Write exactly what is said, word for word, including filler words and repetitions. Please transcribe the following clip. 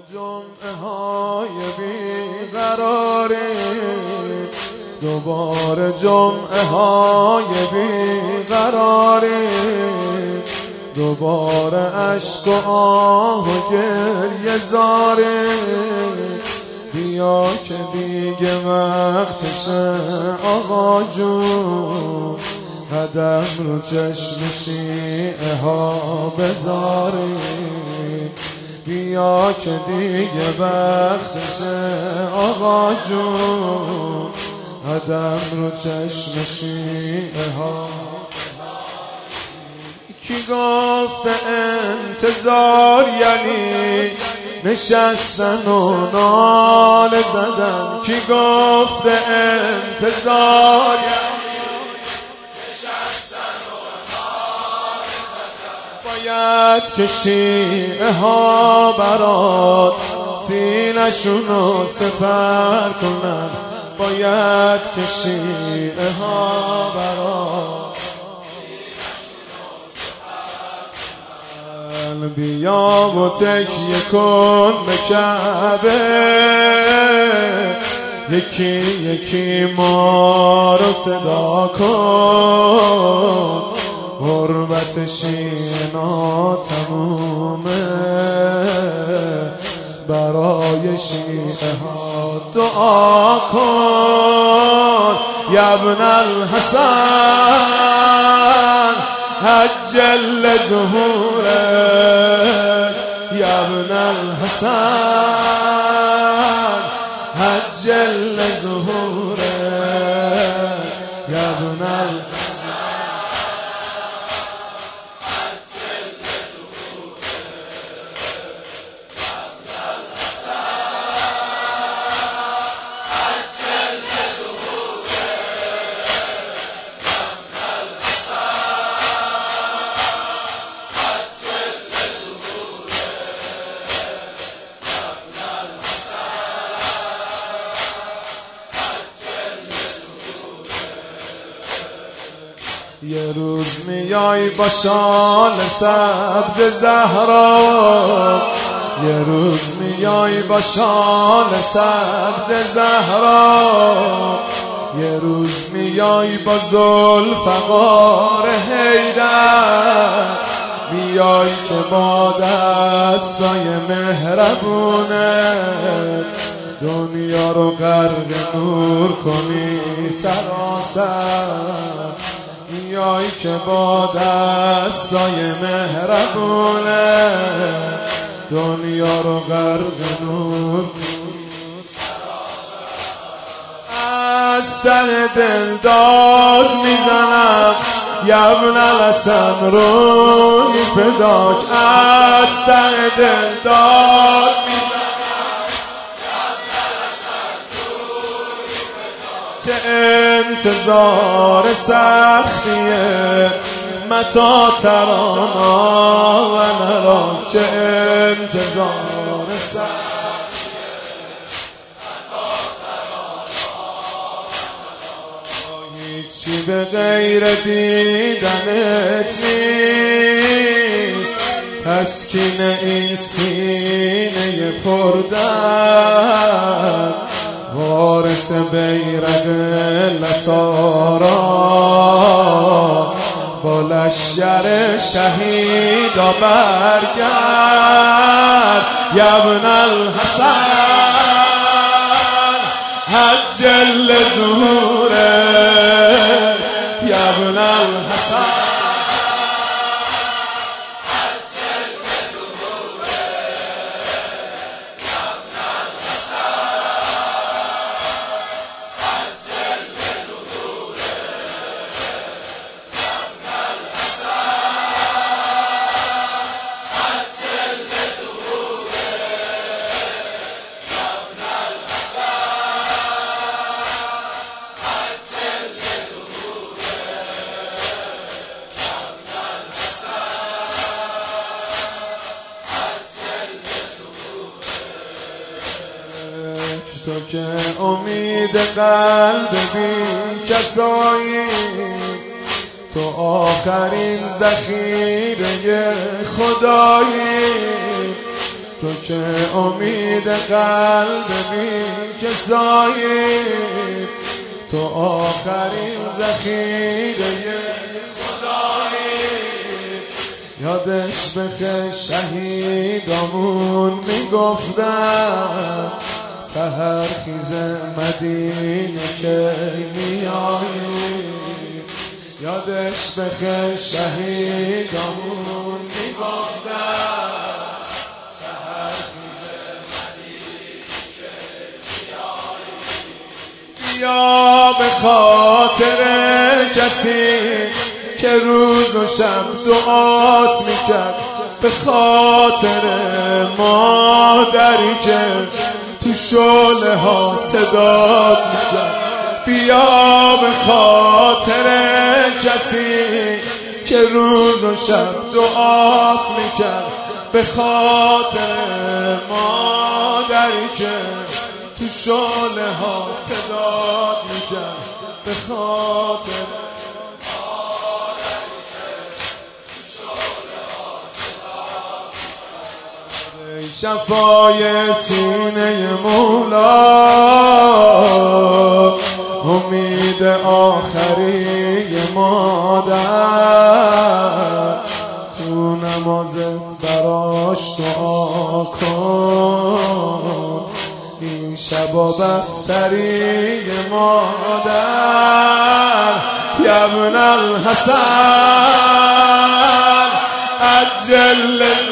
جمعه های بیقراری، دوباره جمعه های بیقراری، دوباره عشق و آه و گریه زاری. بیا که دیگه وقتشه آقا جون، قدم رو چشم شیعه ها بذاری. بیا که دیگه وقتشه آقا جون، قدم رو چشم شیعه ها. کی گفته انتظار یعنی نشستن و ناله زدن؟ کی گفته انتظار یعنی نشستن و ناله زدن؟ باید که شیعه ها برات سینه‌شونو سپر کنن، باید که شیعه ها برات بیا و تکیه کن به کعبه، یکی یکی ما رو صدا کن. غربت شیعه ناتمومه، برای شیعه ها دعا کن. یا ابن الحسن عجل ظهورك، یا ابن الحسن عجل ظهورك، یا ابن الحسن عجل یه روز میای با شال سبز زهرا، یه روز میای با شال سبز زهرا، یه روز میای با ذوالفقار حیدر. میای که با دستای مهربونه دنیا رو غرق نور کنی سراسر. میای که با دستای مهربونه دنیا رو غرق نور کنی سراسر. از سر دل داد میزنم یا ابن الحسن روی فداک، از سر دل داد میزنم چه انتظار سختیه متا ترانا و نرا، چه انتظار سختیه متا ترانا و نرا. هیچی به غیر دیدنت نیست، تسکین این سینه پردرد. وارث بیرق نصارا با لشکر شهیدا برگرد. یا ابن الحسن عجل ظهورك، یا ابن الحسن تو که امید قلب بی کسایی، تو آخرین ذخیره خدایی. تو که امید قلب بی کسایی، تو آخرین ذخیره خدایی. یادش بخیر شهیدامون میگفتن سحر خیز مدینه که میایی. یادش بخیر شهیدامون میگفتن سحر خیز مدینه که میایی. بیا به خاطر کسی که روز و شب دعات میکرد، به خاطر مادری که تو شعله ها صدات میکرد. بیا به خاطر کسی که روز و شب دعات میکرد، به خاطر مادری که تو شعله ها صدات میکرد، به خاطر شفای سینه مولا، امید آخری مادر. تو نمازت براش دعا کن، این شبا بستری مادر. یا ابن الحسن عجل